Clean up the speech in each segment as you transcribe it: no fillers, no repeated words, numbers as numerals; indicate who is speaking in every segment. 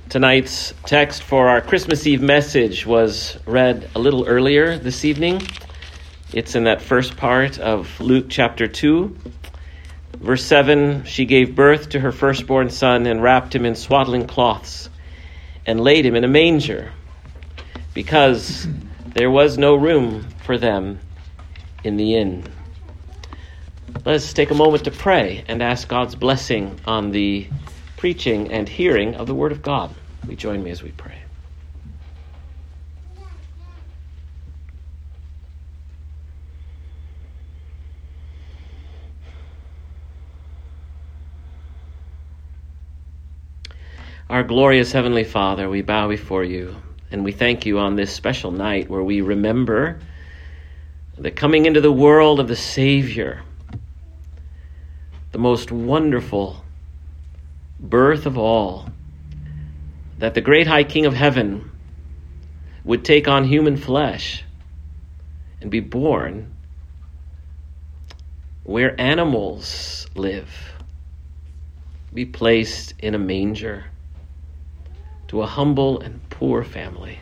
Speaker 1: Tonight's text for our Christmas Eve message was read a little earlier this evening. It's in that first part of Luke chapter 2. Verse 7, she gave birth to her firstborn son and wrapped him in swaddling cloths and laid him in a manger because there was no room for them in the inn. Let us take a moment to pray and ask God's blessing on the preaching and hearing of the Word of God. Will you join me as we pray? Our glorious Heavenly Father, we bow before you and we thank you on this special night where we remember the coming into the world of the Savior, the most wonderful birth of all, that the great high King of heaven would take on human flesh and be born where animals live, be placed in a manger to a humble and poor family.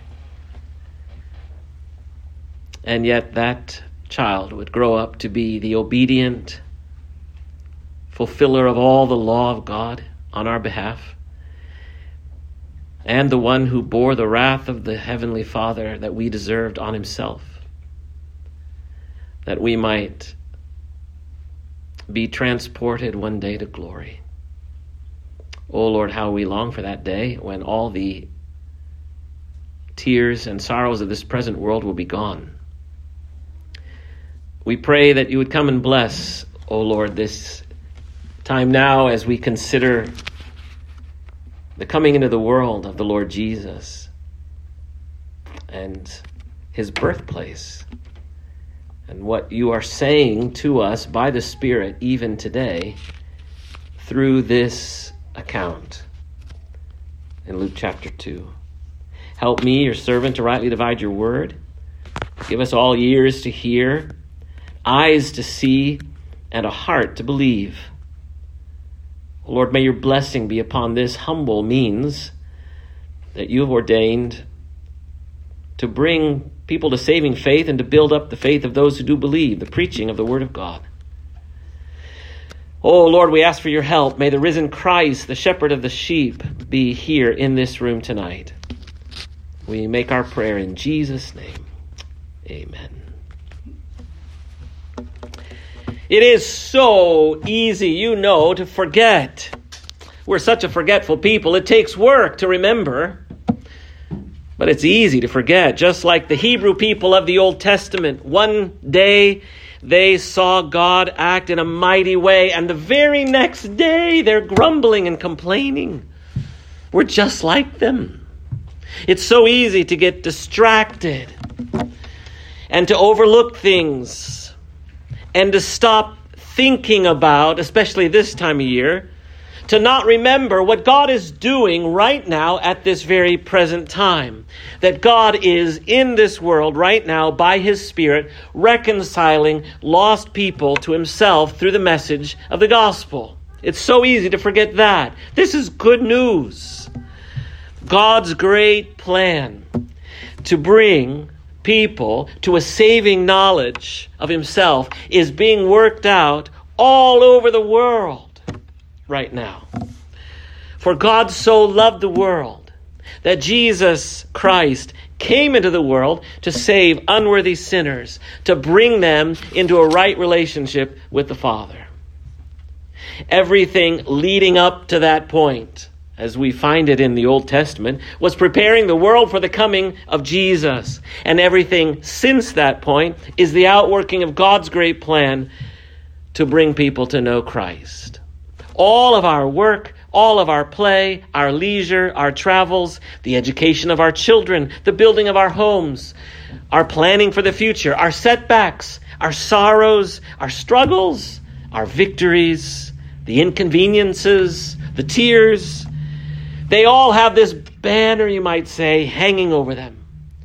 Speaker 1: And yet that child would grow up to be the obedient fulfiller of all the law of God on our behalf, and the one who bore the wrath of the Heavenly Father that we deserved on himself, that we might be transported one day to glory. Oh Lord, how we long for that day when all the tears and sorrows of this present world will be gone. We pray that you would come and bless, oh Lord, this time now as we consider the coming into the world of the Lord Jesus and his birthplace and what you are saying to us by the Spirit even today through this account in Luke chapter 2. Help me, your servant, to rightly divide your word. Give us all ears to hear, eyes to see, and a heart to believe. Lord, may your blessing be upon this humble means that you have ordained to bring people to saving faith and to build up the faith of those who do believe, the preaching of the Word of God. Oh, Lord, we ask for your help. May the risen Christ, the shepherd of the sheep, be here in this room tonight. We make our prayer in Jesus' name. Amen. It is so easy, to forget. We're such a forgetful people. It takes work to remember. But it's easy to forget. Just like the Hebrew people of the Old Testament. One day they saw God act in a mighty way. And the very next day they're grumbling and complaining. We're just like them. It's so easy to get distracted. And to overlook things. And to stop thinking about, especially this time of year, to not remember what God is doing right now at this very present time. That God is in this world right now by his Spirit reconciling lost people to himself through the message of the gospel. It's so easy to forget that. This is good news. God's great plan to bring people to a saving knowledge of himself is being worked out all over the world right now. For God so loved the world that Jesus Christ came into the world to save unworthy sinners, to bring them into a right relationship with the Father. Everything leading up to that point, as we find it in the Old Testament, was preparing the world for the coming of Jesus. And everything since that point is the outworking of God's great plan to bring people to know Christ. All of our work, all of our play, our leisure, our travels, the education of our children, the building of our homes, our planning for the future, our setbacks, our sorrows, our struggles, our victories, the inconveniences, the tears, they all have this banner, you might say, hanging over them.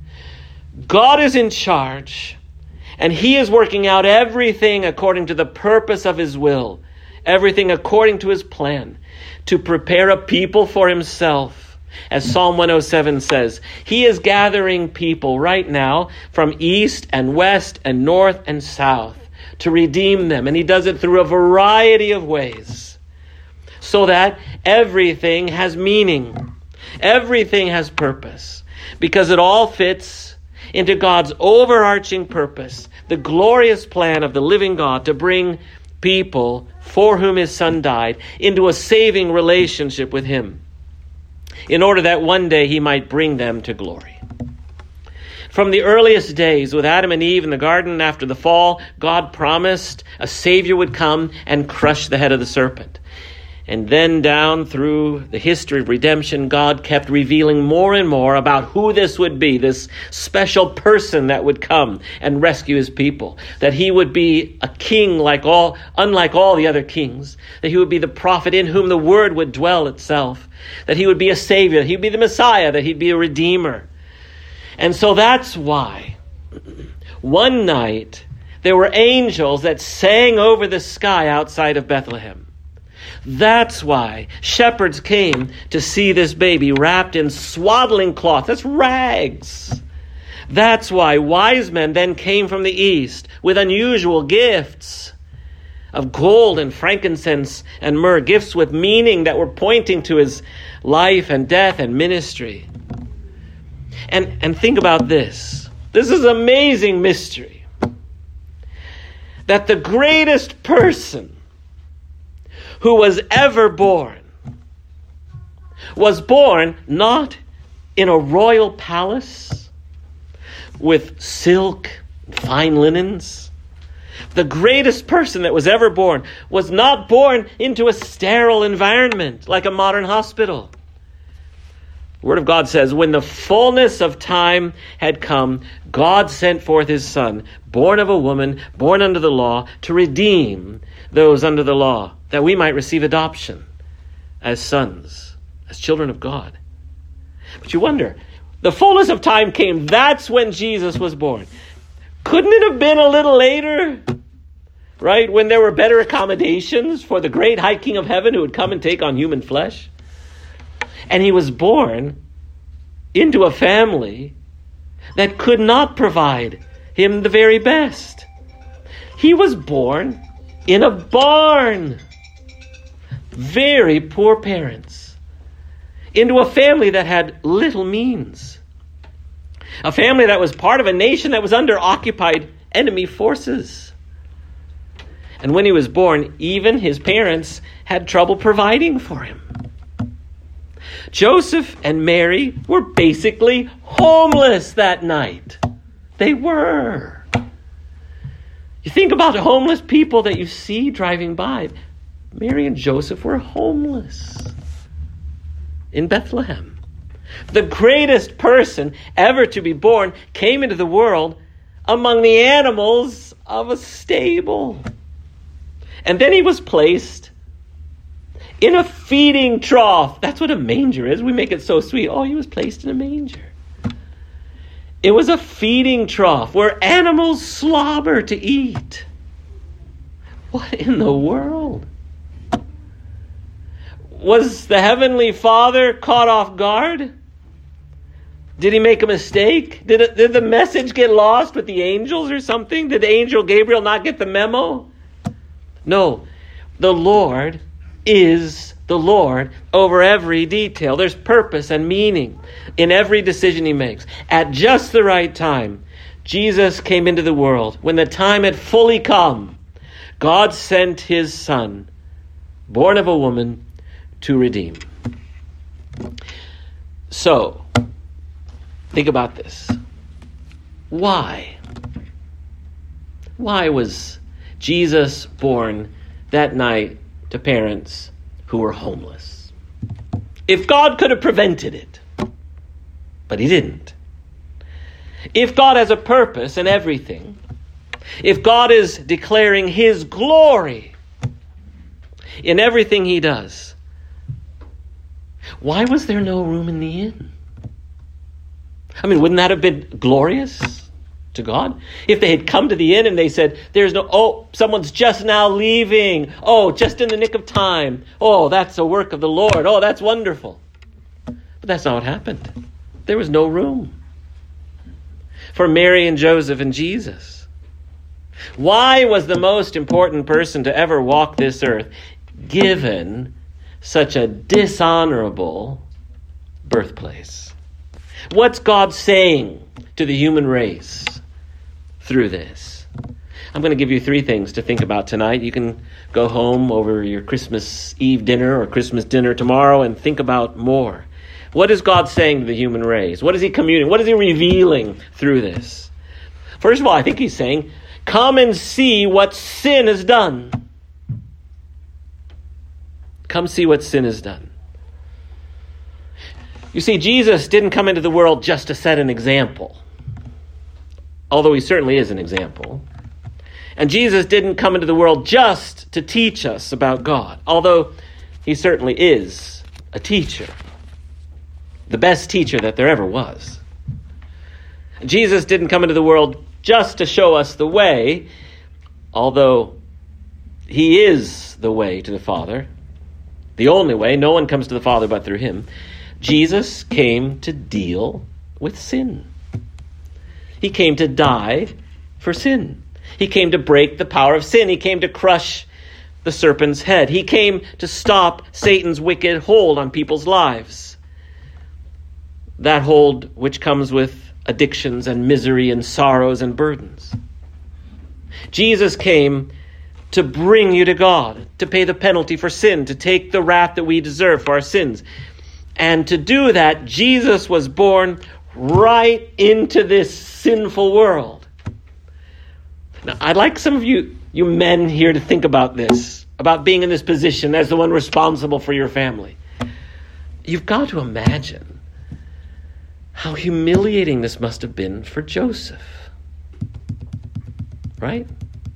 Speaker 1: God is in charge, and he is working out everything according to the purpose of his will, everything according to his plan, to prepare a people for himself, As Psalm 107 says, he is gathering people right now from east and west and north and south to redeem them. And he does it through a variety of ways so that everything has meaning. Everything has purpose because it all fits into God's overarching purpose, the glorious plan of the living God to bring people for whom his Son died into a saving relationship with him, in order that one day he might bring them to glory. From the earliest days with Adam and Eve in the garden after the fall, God promised a Savior would come and crush the head of the serpent. And then down through the history of redemption, God kept revealing more and more about who this would be, this special person that would come and rescue his people. That he would be a king unlike all the other kings. That he would be the prophet in whom the word would dwell itself. That he would be a savior, that he'd be the Messiah, that he'd be a redeemer. And so that's why one night there were angels that sang over the sky outside of Bethlehem. That's why shepherds came to see this baby wrapped in swaddling cloth. That's rags. That's why wise men then came from the east with unusual gifts of gold and frankincense and myrrh, gifts with meaning that were pointing to his life and death and ministry. And think about this. This is an amazing mystery. That the greatest person who was ever born was born not in a royal palace with silk and fine linens. The greatest person that was ever born was not born into a sterile environment like a modern hospital. The Word of God says, when the fullness of time had come, God sent forth his Son, born of a woman, born under the law, to redeem those under the law, that we might receive adoption as sons, as children of God. But you wonder, the fullness of time came, that's when Jesus was born. Couldn't it have been a little later? Right? When there were better accommodations for the great high King of heaven who would come and take on human flesh? And he was born into a family that could not provide him the very best. He was born in a barn. Very poor parents. Into a family that had little means. A family that was part of a nation that was under occupied enemy forces. And when he was born, even his parents had trouble providing for him. Joseph and Mary were basically homeless that night. They were. You think about homeless people that you see driving by. Mary and Joseph were homeless in Bethlehem. The greatest person ever to be born came into the world among the animals of a stable. And then he was placed in a feeding trough. That's what a manger is. We make it so sweet. Oh, he was placed in a manger. It was a feeding trough where animals slobber to eat. What in the world? Was the Heavenly Father caught off guard? Did he make a mistake? Did the message get lost with the angels or something? Did the angel Gabriel not get the memo? No. The Lord is the Lord over every detail. There's purpose and meaning in every decision he makes. At just the right time, Jesus came into the world. When the time had fully come, God sent his Son, born of a woman, to redeem. So, think about this. Why? Why was Jesus born that night to parents who were homeless? If God could have prevented it, but he didn't. If God has a purpose in everything, if God is declaring his glory in everything he does, why was there no room in the inn? I mean, wouldn't that have been glorious to God? If they had come to the inn and they said, someone's just now leaving. Oh, just in the nick of time. Oh, that's a work of the Lord. Oh, that's wonderful. But that's not what happened. There was no room for Mary and Joseph and Jesus. Why was the most important person to ever walk this earth given such a dishonorable birthplace? What's God saying to the human race through this? I'm going to give you 3 things to think about tonight. You can go home over your Christmas Eve dinner or Christmas dinner tomorrow and think about more. What is God saying to the human race? What is he communicating? What is he revealing through this? First of all, I think he's saying, come and see what sin has done. Come see what sin has done. You see, Jesus didn't come into the world just to set an example, although he certainly is an example. And Jesus didn't come into the world just to teach us about God, although he certainly is a teacher, the best teacher that there ever was. Jesus didn't come into the world just to show us the way, although he is the way to the Father, the only way. No one comes to the Father but through him. Jesus came to deal with sin. He came to die for sin. He came to break the power of sin. He came to crush the serpent's head. He came to stop Satan's wicked hold on people's lives. That hold which comes with addictions and misery and sorrows and burdens. Jesus came to bring you to God, to pay the penalty for sin, to take the wrath that we deserve for our sins. And to do that, Jesus was born right into this sinful world. Now, I'd like some of you men here to think about this, about being in this position as the one responsible for your family. You've got to imagine how humiliating this must have been for Joseph. Right?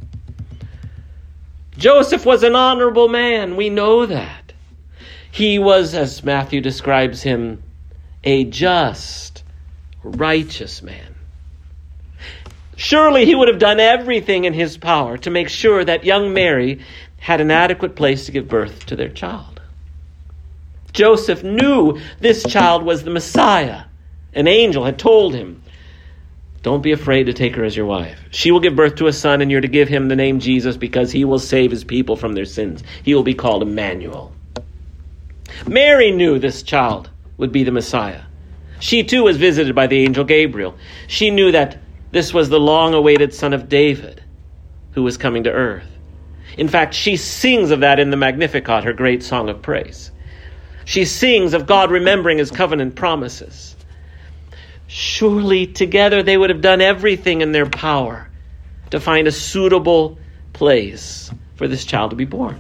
Speaker 1: Joseph was an honorable man. We know that. He was, as Matthew describes him, a just, righteous man. Surely he would have done everything in his power to make sure that young Mary had an adequate place to give birth to their child. Joseph knew this child was the Messiah. An angel had told him, don't be afraid to take her as your wife. She will give birth to a son, and you're to give him the name Jesus because he will save his people from their sins. He will be called Emmanuel. Mary knew this child would be the Messiah. She too was visited by the angel Gabriel. She knew that this was the long-awaited son of David who was coming to earth. In fact, she sings of that in the Magnificat, her great song of praise. She sings of God remembering his covenant promises. Surely together they would have done everything in their power to find a suitable place for this child to be born.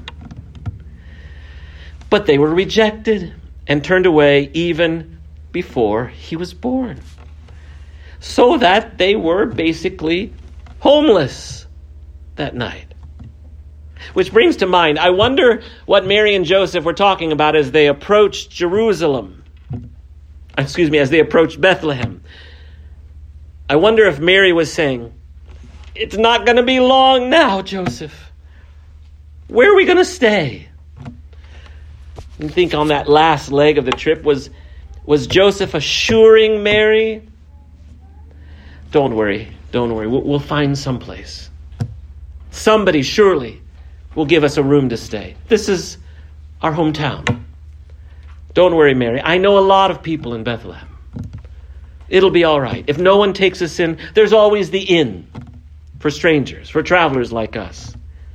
Speaker 1: But they were rejected and turned away even before he was born. So that they were basically homeless that night. Which brings to mind, I wonder what Mary and Joseph were talking about as they approached Jerusalem. As they approached Bethlehem. I wonder if Mary was saying, it's not going to be long now, Joseph. Where are we going to stay? You think on that last leg of the trip, was Joseph assuring Mary, Don't worry. We'll find someplace. Somebody surely will give us a room to stay. This is our hometown. Don't worry, Mary. I know a lot of people in Bethlehem. It'll be all right. If no one takes us in, there's always the inn for strangers, for travelers like us.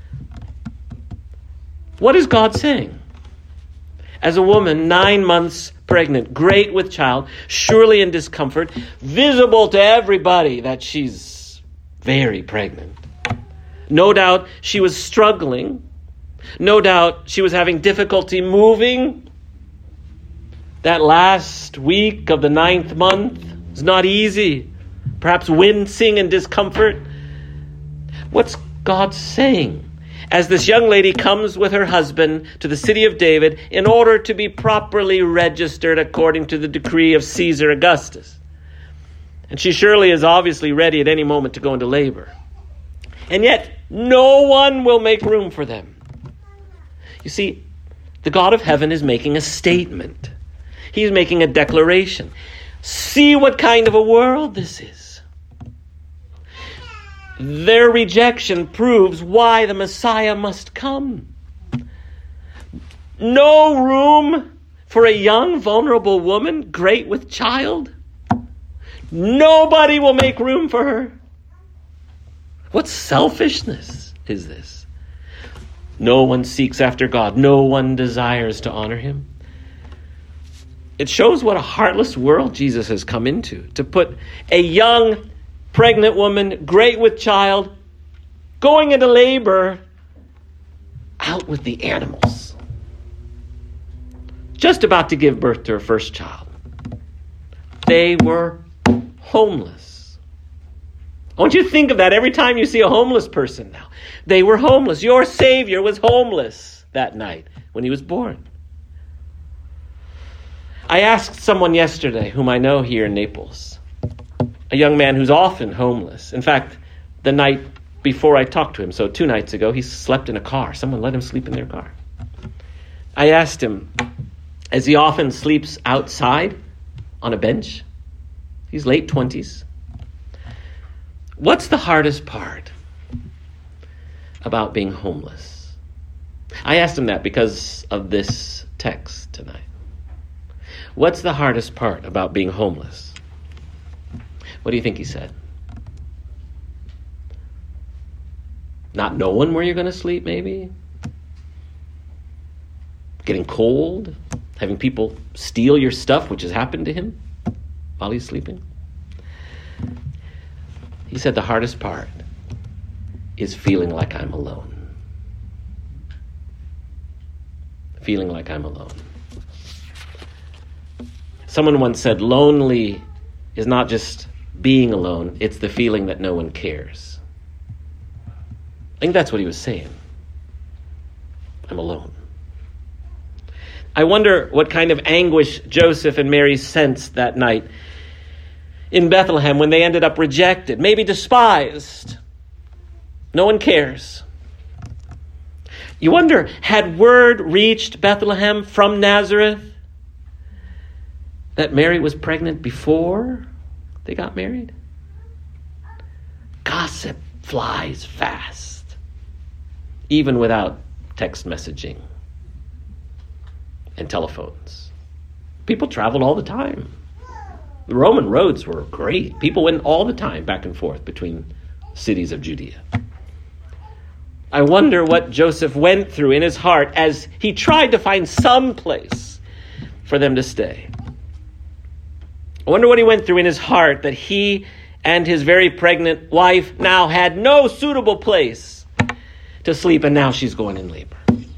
Speaker 1: What is God saying? As a woman 9 months pregnant, great with child, surely in discomfort, visible to everybody that she's very pregnant. No doubt she was struggling. No doubt she was having difficulty moving. That last week of the 9th month was not easy. Perhaps wincing in discomfort. What's God saying? As this young lady comes with her husband to the city of David in order to be properly registered according to the decree of Caesar Augustus. And she surely is obviously ready at any moment to go into labor. And yet, no one will make room for them. You see, the God of heaven is making a statement. He's making a declaration. See what kind of a world this is. Their rejection proves why the Messiah must come. No room for a young, vulnerable woman, great with child. Nobody will make room for her. What selfishness is this? No one seeks after God. No one desires to honor him. It shows what a heartless world Jesus has come into, to put a young, pregnant woman, great with child, going into labor, out with the animals. Just about to give birth to her first child. They were homeless. I want you to think of that every time you see a homeless person now. They were homeless. Your Savior was homeless that night when he was born. I asked someone yesterday whom I know here in Naples, a young man who's often homeless. In fact, the night before I talked to him, so 2 nights ago, he slept in a car. Someone let him sleep in their car. I asked him, as he often sleeps outside on a bench, he's late 20s, what's the hardest part about being homeless? I asked him that because of this text tonight. What's the hardest part about being homeless? What do you think he said? Not knowing where you're going to sleep, maybe? Getting cold? Having people steal your stuff, which has happened to him while he's sleeping? He said the hardest part is feeling like I'm alone. Feeling like I'm alone. Someone once said, lonely is not just being alone, it's the feeling that no one cares. I think that's what he was saying. I'm alone. I wonder what kind of anguish Joseph and Mary sensed that night in Bethlehem when they ended up rejected, maybe despised. No one cares. You wonder, had word reached Bethlehem from Nazareth that Mary was pregnant before they got married? Gossip flies fast, even without text messaging and telephones. People traveled all the time. The Roman roads were great. People went all the time back and forth between cities of Judea. I wonder what Joseph went through in his heart as he tried to find some place for them to stay. I wonder what he went through in his heart that he and his very pregnant wife now had no suitable place to sleep, and now she's going in labor.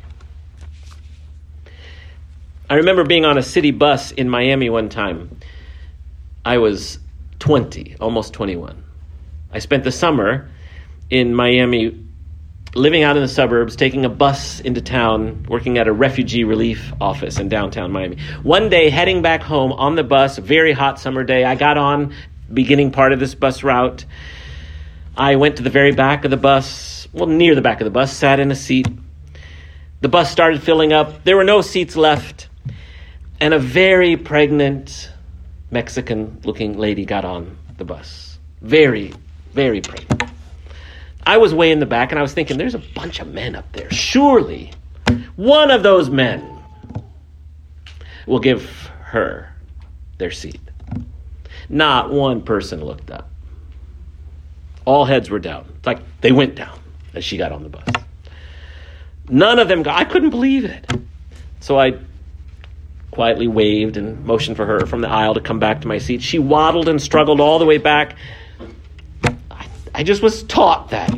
Speaker 1: I remember being on a city bus in Miami one time. I was 20, almost 21. I spent the summer in Miami, living out in the suburbs, taking a bus into town, working at a refugee relief office in downtown Miami. One day, heading back home on the bus, a very hot summer day, I got on beginning part of this bus route. I went to the very back of the bus, near the back of the bus, sat in a seat. The bus started filling up. There were no seats left. And a very pregnant Mexican-looking lady got on the bus. Very, very pregnant. I was way in the back, and I was thinking, there's a bunch of men up there. Surely one of those men will give her their seat. Not one person looked up. All heads were down. It's like they went down as she got on the bus. None of them got. I couldn't believe it. So I quietly waved and motioned for her from the aisle to come back to my seat. She waddled and struggled all the way back. I just was taught that,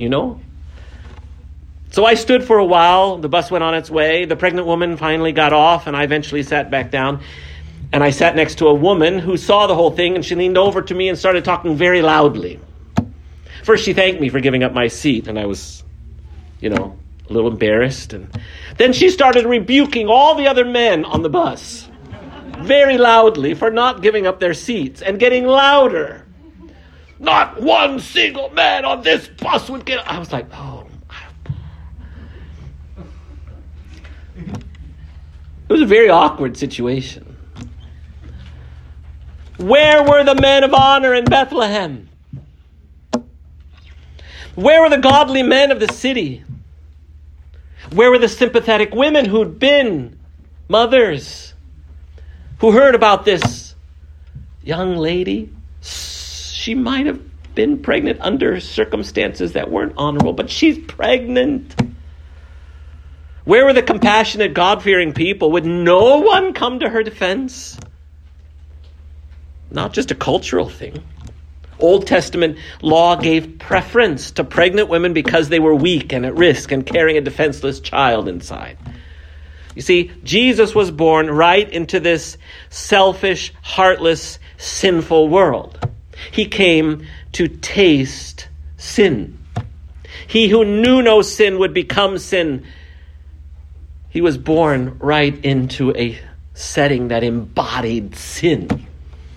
Speaker 1: So I stood for a while. The bus went on its way. The pregnant woman finally got off, and I eventually sat back down. And I sat next to a woman who saw the whole thing, and she leaned over to me and started talking very loudly. First, she thanked me for giving up my seat, and I was, a little embarrassed. And then she started rebuking all the other men on the bus very loudly for not giving up their seats, and getting louder. Not one single man on this bus would get... I was like, oh. It was a very awkward situation. Where were the men of honor in Bethlehem? Where were the godly men of the city? Where were the sympathetic women who'd been mothers, who heard about this young lady? She might have been pregnant under circumstances that weren't honorable, but she's pregnant. Where were the compassionate, God-fearing people? Would no one come to her defense? Not just a cultural thing. Old Testament law gave preference to pregnant women because they were weak and at risk and carrying a defenseless child inside. You see, Jesus was born right into this selfish, heartless, sinful world. He came to taste sin. He who knew no sin would become sin. He was born right into a setting that embodied sin.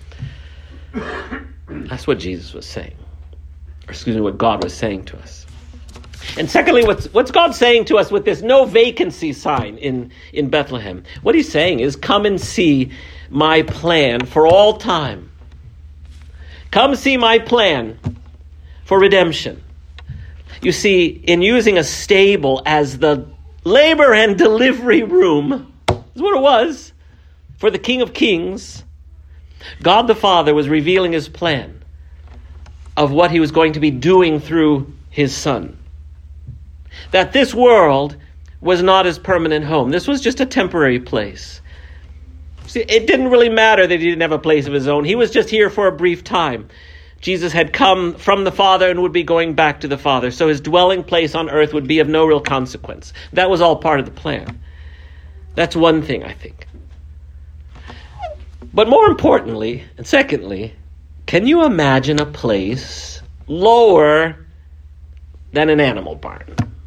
Speaker 1: That's what Jesus was saying. Or excuse me, what God was saying to us. And secondly, what's God saying to us with this no vacancy sign in Bethlehem? What he's saying is, come and see my plan for all time. Come see my plan for redemption. You see, in using a stable as the labor and delivery room, is what it was, for the King of Kings, God the Father was revealing his plan of what he was going to be doing through his Son. That this world was not his permanent home. This was just a temporary place. See, it didn't really matter that he didn't have a place of his own. He was just here for a brief time. Jesus had come from the Father and would be going back to the Father. So his dwelling place on earth would be of no real consequence. That was all part of the plan. That's one thing, I think. But more importantly, and secondly, can you imagine a place lower than an animal barn?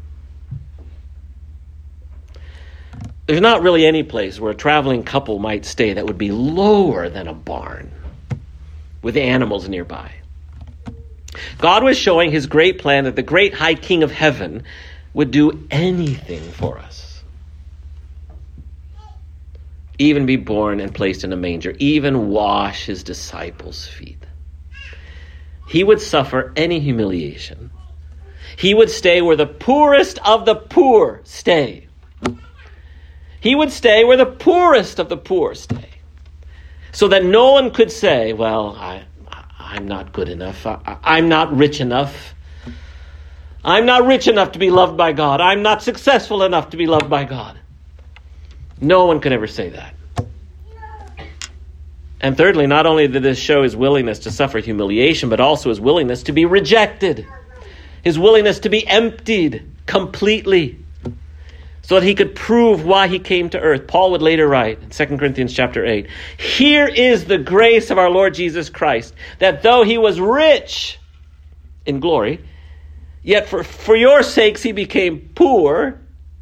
Speaker 1: There's not really any place where a traveling couple might stay that would be lower than a barn with animals nearby. God was showing his great plan that the great high King of heaven would do anything for us. Even be born and placed in a manger, even wash his disciples' feet. He would suffer any humiliation. He would stay where the poorest of the poor stay. He would stay where the poorest of the poor stay. So that no one could say, well, I'm not good enough. I'm not rich enough. I'm not rich enough to be loved by God. I'm not successful enough to be loved by God. No one could ever say that. And thirdly, not only did this show his willingness to suffer humiliation, but also his willingness to be rejected. His willingness to be emptied completely, so that he could prove why he came to earth. Paul would later write in 2 Corinthians chapter 8, here is the grace of our Lord Jesus Christ, that though he was rich in glory, yet for your sakes he became poor,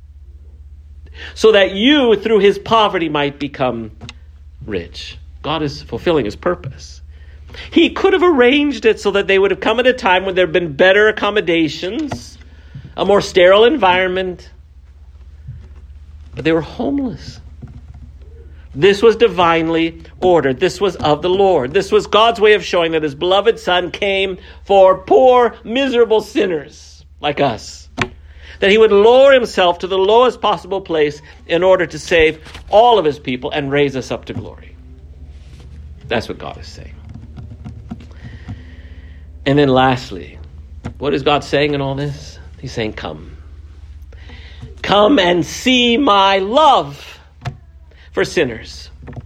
Speaker 1: so that you through his poverty might become rich. God is fulfilling his purpose. He could have arranged it so that they would have come at a time when there had been better accommodations, a more sterile environment, but they were homeless. This was divinely ordered. This was of the Lord. This was God's way of showing that his beloved Son came for poor, miserable sinners like us. That he would lower himself to the lowest possible place in order to save all of his people and raise us up to glory. That's what God is saying. And then lastly, what is God saying in all this? He's saying, come. Come and see my love for sinners.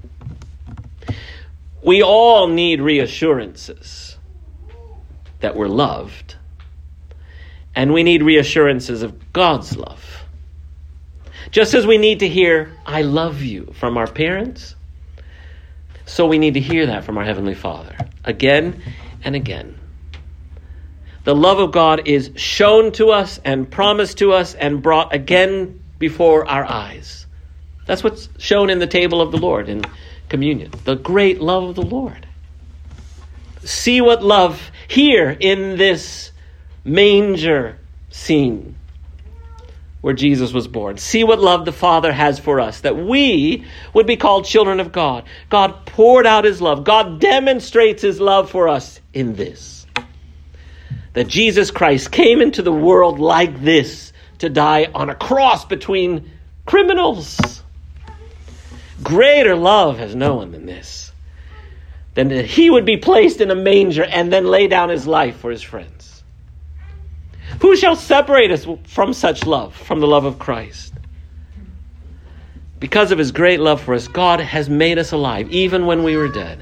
Speaker 1: We all need reassurances that we're loved. And we need reassurances of God's love. Just as we need to hear, I love you from our parents, so we need to hear that from our Heavenly Father again and again. The love of God is shown to us and promised to us and brought again before our eyes. That's what's shown in the table of the Lord in communion. The great love of the Lord. See what love here in this manger scene, where Jesus was born. See what love the Father has for us, that we would be called children of God. God poured out his love. God demonstrates his love for us in this, that Jesus Christ came into the world like this to die on a cross between criminals. Greater love has no one than this, than that he would be placed in a manger and then lay down his life for his friends. Who shall separate us from such love, from the love of Christ? Because of his great love for us, God has made us alive, even when we were dead.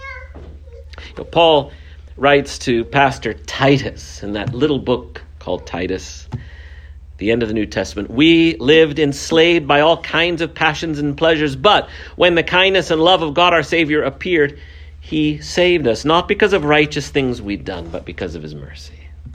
Speaker 1: Paul writes to Pastor Titus in that little book called Titus, the end of the New Testament. We lived enslaved by all kinds of passions and pleasures, but when the kindness and love of God our Savior appeared, he saved us, not because of righteous things we'd done, but because of his mercy.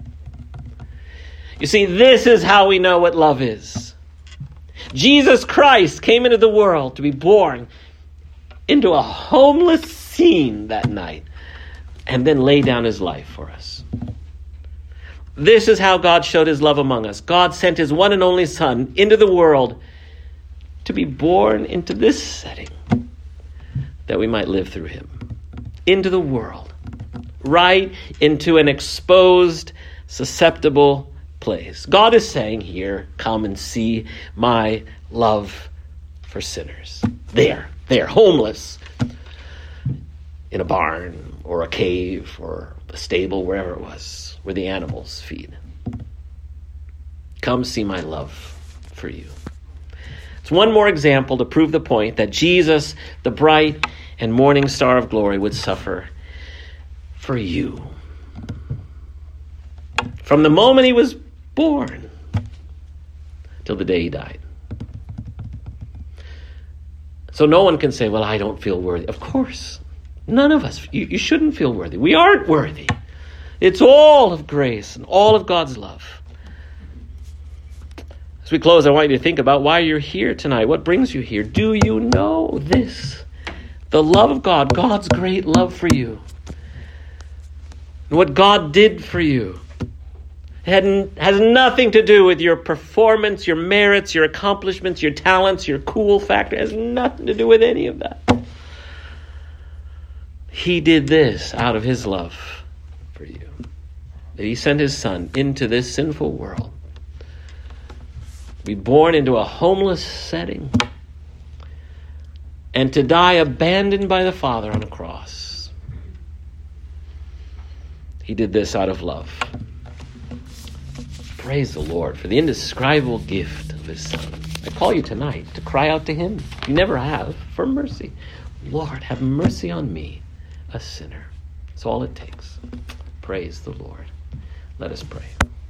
Speaker 1: You see, this is how we know what love is. Jesus Christ came into the world to be born into a homeless scene that night and then lay down his life for us. This is how God showed his love among us. God sent his one and only Son into the world to be born into this setting that we might live through him. Into the world. Right into an exposed, susceptible place. God is saying here, come and see my love for sinners. They're homeless in a barn or a cave or a stable, wherever it was, where the animals feed. Come see my love for you. It's one more example to prove the point that Jesus, the bright and morning star of glory, would suffer for you. From the moment he was born till the day he died. So no one can say, well, I don't feel worthy. Of course, none of us. You shouldn't feel worthy. We aren't worthy. It's all of grace and all of God's love. As we close, I want you to think about why you're here tonight. What brings you here? Do you know this? The love of God, God's great love for you. And what God did for you. It has nothing to do with your performance, your merits, your accomplishments, your talents, your cool factor. It has nothing to do with any of that. He did this out of his love for you. That he sent his Son into this sinful world. To be born into a homeless setting. And to die abandoned by the Father on a cross. He did this out of love. Praise the Lord for the indescribable gift of his Son. I call you tonight to cry out to him. You never have, for mercy. Lord, have mercy on me, a sinner. That's all it takes. Praise the Lord. Let us pray.